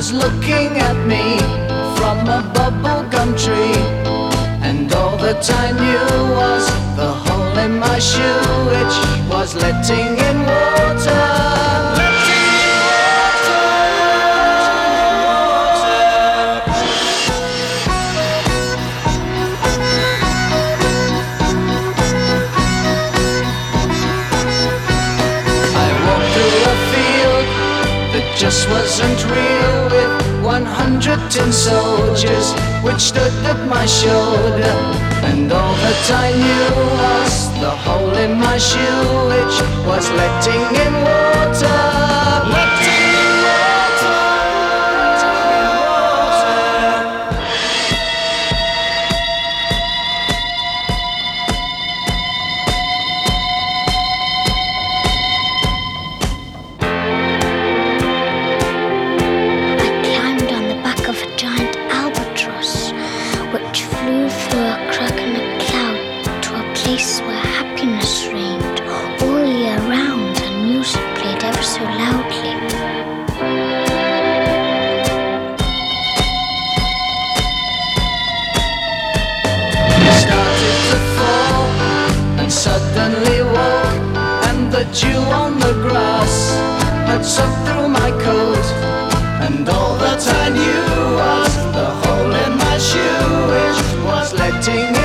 was looking at me from a bubblegum tree, and all that I knew was the hole in my shoe, which was letting in water. Just wasn't real, with 100 tin soldiers which stood at my shoulder, and all that I knew was the hole in my shoe, which was letting in water. Letting in water. Which flew through a crack in a cloud to a place where happiness reigned all year round, and music played ever so loudly. It started to fall and suddenly woke, and the dew on the grass had soaked through my coat, and all that I knew was the hole in my shoe, which was letting